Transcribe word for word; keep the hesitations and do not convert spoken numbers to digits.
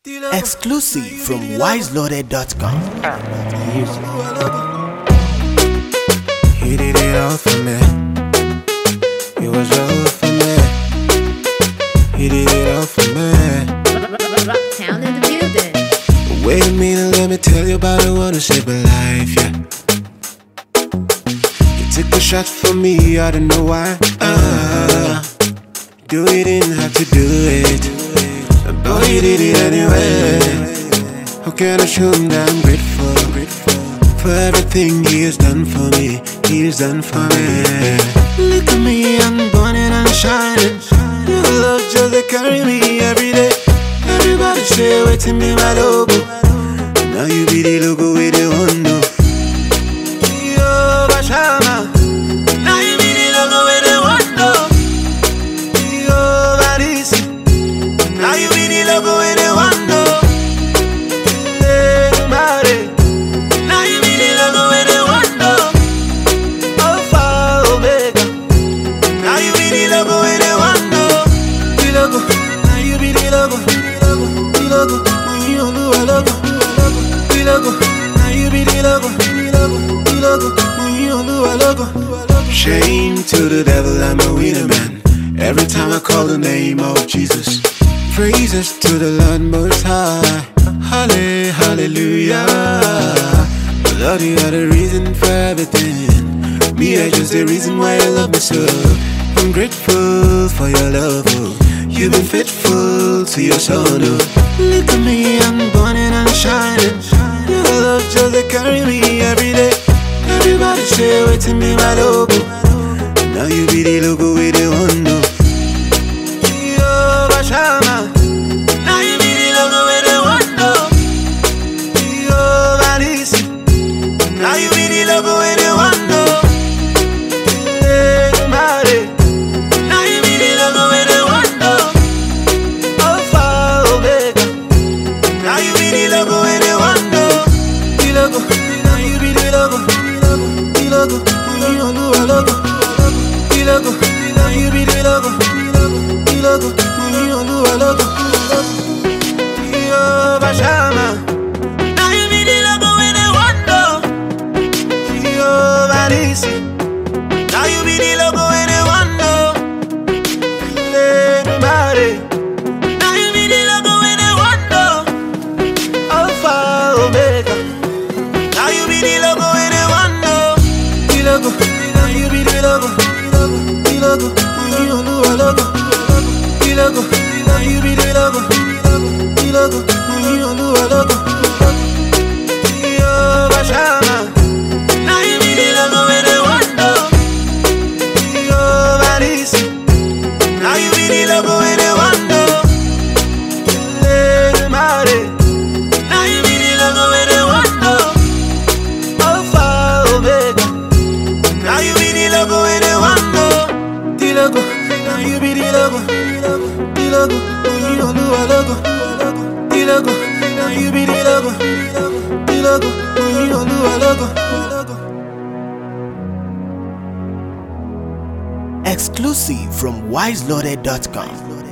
Exclusive from wise loaded dot com. He did it all for me. It was all for me. He did it all for me. Rocktown in the building. Wait a minute, let me tell you about the one who saved my life, yeah. You took the shot for me, I don't know why. Uh, do it, didn't have to do it. But he did it anyway. How can I show him that I'm grateful, grateful for everything he has done for me? He has done for me. Look at me, I'm burning and shining. Your love just they carry me every day. Everybody say wait to me my logo. Now you be the logo with the window. Yo, Bashama. Now you be the logo with the window. Yo, Badisi. Now you be the logo with the window. Hey, Mare. Now you be the logo with the window. Alpha, Omega. Now you be the logo with the window. The logo. Now you be the logo. The logo. When you don't do a logo. The logo. Now you be the logo. The logo. The logo. When you don't do a logo. Shame to the devil, I'm a winner man. Every time I call the name of Jesus. Praises to the Lord Most High. Halle, hallelujah. Lord, you are the reason for everything. Me, I just the reason why I love me so. I'm grateful for your love, oh. You've been faithful to your son, oh. Look at me, I'm burning and shining. Your love just they carry me every day. Everybody say wait to me my logo. Now you be the logo with the window. Yo, Bashama. Now you be the logo with the window. Yo, Badisi. Now you be the logo with the window. Hey, Mare. Now you be the logo with the window. Alpha, Omega. Now you be the logo with the window. The logo. Now you be the logo. The logo. When you don't do a logo. The logo. Now you be the logo. The logo. When you don't do a logo. Yo, Bashama. Now you be the logo with the window. Yo, Badisi. Now you be the logo with the window. Hey, Mare. Now you be the logo with the window. Alpha, Omega. Now you be the logo with the window. The logo. Now you be the logo. The logo. When you don't do a logo. The logo. Now you be the logo. The logo. When you don't do a logo. Yo, Bashama. Now you be the logo with the window. Yo, Badisi. Now you be the logo with the window. Hey, Mare. Now you be the logo with the window. Alpha, Omega. Now you be the logo with the window. The logo. Now you be the logo. The logo. When you don't do a logo. The logo. Now you be the logo. The logo. When you don't do a logo. Exclusive from wise loaded dot com.